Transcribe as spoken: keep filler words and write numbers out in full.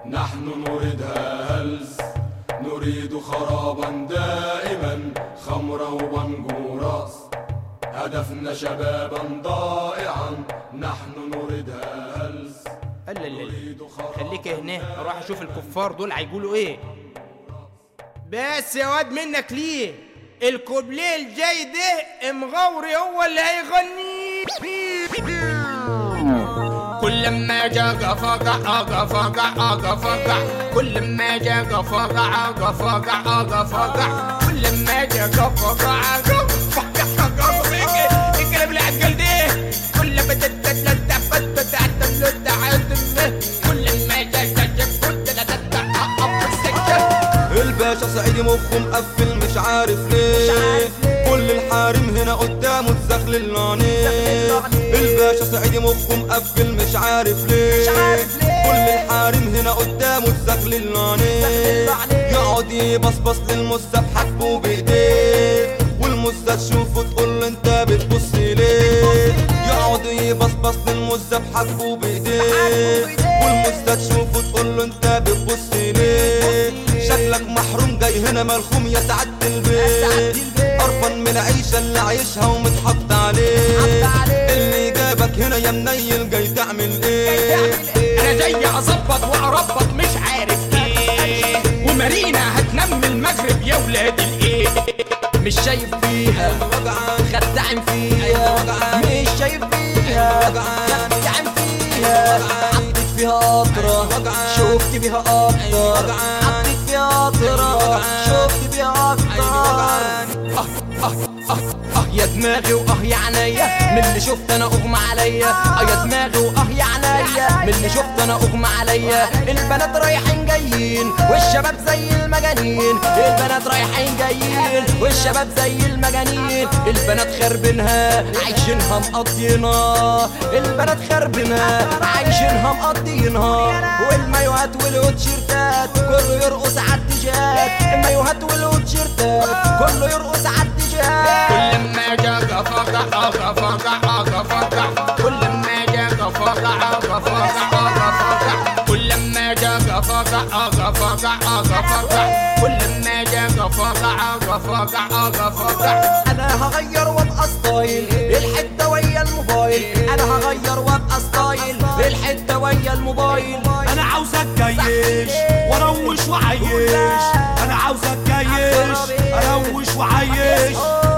نحن نريدها هلز، نريد خرابا دائما، خمرا وبنجوراس، هدفنا شبابا ضائعا، نحن نريدها هلز. لا لا لا خليك هنا، اروح اشوف الكفار دول هيقولوا ايه. بس يا واد منك ليه الكوبليه الجاي ده مغوري هو اللي هيغني. كل ما جا قفقع قفقع قفقع، كل ما جا قفقع قفقع قفقع، كل ما جا قفقع قفقع قفقع. الكلام اللي عالقل ده كل ما تتتلت فتت عتلت عتلت، كل ما جا جا كنت لتتعب السكة. الباشا سعيد مخه مقفل مش عارف ليه، كل الحارم هنا قدامه تزغلل عليه. الباشا سعيد مخه مقفل مش عارف ليه، كل الحارم هنا قدامه تزغلل عليه. يقعد يبصبص للمسة بحاجبه بايديه، والمسة تشوفه تقول له انت بتبص ليه. يقعد يبصبص للمسة بحاجبه بايديه، والمسة تشوفه تقول له انت بتبص ليه. شكلك محروم جاي هنا ملخوم يا سعادة البيت، قرفان من العيشة اللي عايشها ومتحط عليه. اللي جابك هنا يا منيل جاي تعمل ايه؟ انا جاي اظبط واربط مش عارف ايه، ومارينا هتنم المغرب يا ولاد الايه. مش شايف فيها خدعن فيها، مش شايف فيها خدعن فيها. حطيت فيها قطرة شفت بيها اكتر، حطيت فيها قطرة شفت بيها اكتر. اه اه اه اه يا دماغي واه يا عينيا من اللي شفت انا اغمى عليا. اه يا دماغي واه يا عينيا من اللي شفت انا اغمى عليا. البنات رايحين جايين والشباب زي المجانين، البنات رايحين جايين والشباب زي المجانين. البنات خربينها عايشينها مقضينها، البنات خربينها عايشينها مقضينها. والمايوهات والوتشيرتات كله يرقص عالتيشيرت، المايوهات والوتشيرتات كله يرقص عالتيشيرت. كل ما جا قفقع قفقع قفقع، كل ما جا قفقع قفقع قفقع، كل ما جا قفقع قفقع قفقع، كل ما جا قفقع قفقع قفقع. انا هغير وابقى ستايل الحته ويا الموبايل، انا هغير وابقى ستايل الحته ويا الموبايل. انا عاوزك جيش واروش وعيش، انا عاوزك جيش اروش وعيش.